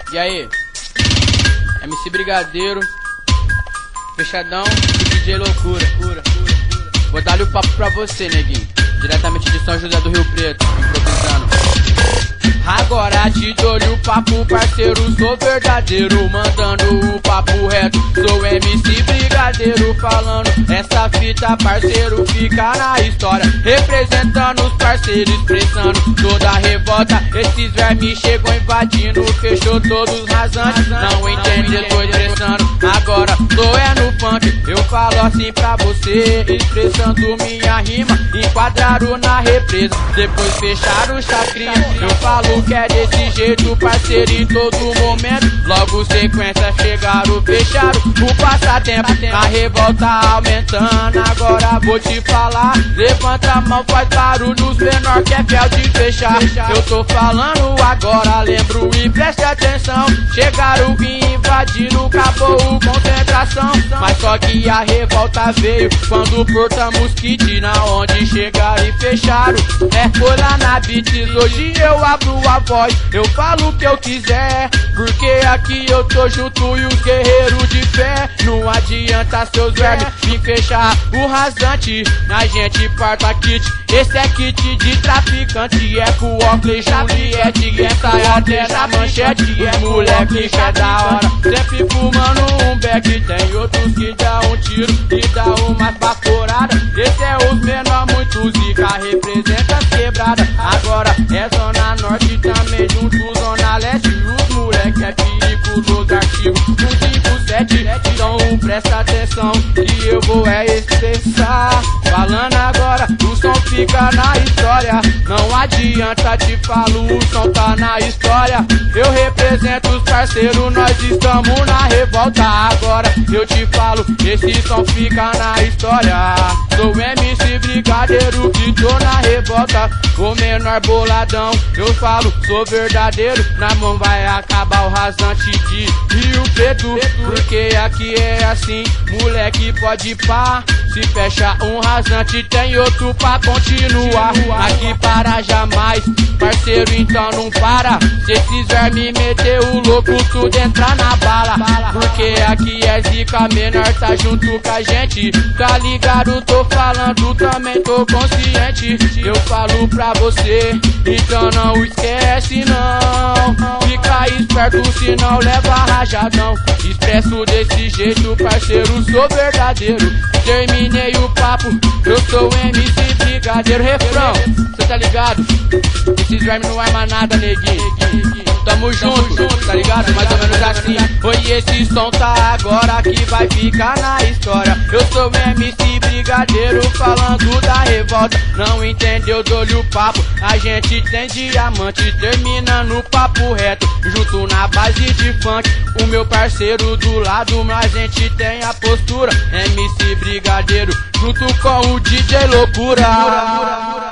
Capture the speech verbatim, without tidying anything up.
E aí? M C Brigadeiro, fechadão e D J Loucura. Vou dar-lhe o papo pra você, neguinho. Diretamente de São José do Rio Preto, improvisando. Agora te dou-lhe o papo, parceiro, sou verdadeiro, mandando o papo reto. Sou M C Brigadeiro falando essa fita, parceiro, fica na história. Representando os parceiros, expressando toda a revolta. Esses vermes chegou invadindo, fechou todos rasantes. Não entende, eu tô estressando. Agora tô é no funk, eu falo assim pra você, expressando minha rima. Enquadraram na represa, depois fecharam o chacrinha. Eu falo que é desse jeito, parceiro, em todo momento. Logo sequência chegaram, fecharam o passatempo. A revolta aumentando, agora vou te falar. Levanta a mão, faz barulho, os menor que é fiel de fechar. Eu tô falando agora, lembro e preste atenção. Chegaram e invadiram, acabou a concentração. Mas só que a revolta veio quando portamos kit, na onde chegaram e fecharam. É, foi lá na Beats, hoje eu abro a voz, eu falo o que eu quiser, porque aqui eu tô junto e os guerreiros de fé. Não adianta seus vermes me fechar o rasante, a gente parta kit. Esse é kit de traficante, é com Oakley, Juliette, essa é até na manchete. Os moleque que é da hora, sempre fumando um beck. Tem outros que dá um tiro e dá uma baforada. Esse é os menor, muito zica, representa as quebradas. Agora é zona norte também, junto zona leste. Os moleque é perigoso, artigo um cinco sete. Então presta atenção que eu vou é expressar. Falando agora, o som fica na história. Não adianta, te falo, o som tá na história. Eu represento os parceiros, nós estamos na revolta. Agora eu te falo, esse som fica na história. Sou M C Brigadeiro que tô na revolta. O menor boladão, eu falo, sou verdadeiro. Na mão vai acabar o rasante de Rio Preto, porque aqui é assim, moleque pode pá. Se fecha um rasante, tem outro pra continuar. Aqui para jamais, parceiro, então não para. Se esses vermes meter o louco, tudo entra na bala. Porque aqui é zica, menor tá junto com a gente. Tá ligado, tô falando, também tô consciente. Eu falo pra você, então não esquece não. Fica esperto, senão leva rajadão. Expresso desse jeito, parceiro, sou verdadeiro. Terminei o papo, eu sou M C Brigadeiro. Refrão, cê tá ligado? Esses vermes não arma nada, neguinho. Tamo junto, tá ligado? Mais ou menos assim. Foi esse som tá agora que vai ficar na história. Eu sou M C Brigadeiro falando da revolta. Não entendeu, dou-lhe o papo. A gente tem diamante, termina no papo reto. Junto na base de funk, o meu parceiro do lado, mas a gente tem a postura. M C Brigadeiro junto com o D J Loucura.